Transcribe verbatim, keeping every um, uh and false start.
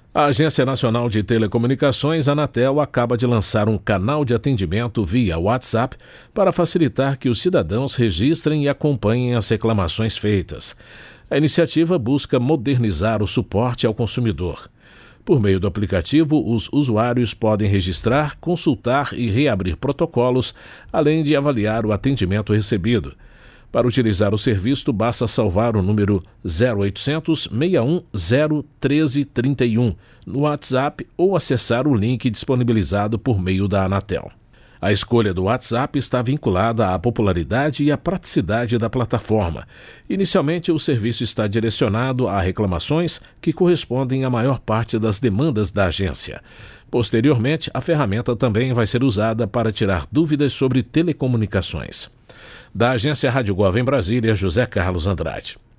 A Agência Nacional de Telecomunicações, Anatel, acaba de lançar um canal de atendimento via WhatsApp para facilitar que os cidadãos registrem e acompanhem as reclamações feitas. A iniciativa busca modernizar o suporte ao consumidor. Por meio do aplicativo, os usuários podem registrar, consultar e reabrir protocolos, além de avaliar o atendimento recebido. Para utilizar o serviço, basta salvar o número zero oitocentos, seis um zero, um três três um no WhatsApp ou acessar o link disponibilizado por meio da Anatel. A escolha do WhatsApp está vinculada à popularidade e à praticidade da plataforma. Inicialmente, o serviço está direcionado a reclamações que correspondem à maior parte das demandas da agência. Posteriormente, a ferramenta também vai ser usada para tirar dúvidas sobre telecomunicações. Da Agência Rádio Gov em Brasília, José Carlos Andrade.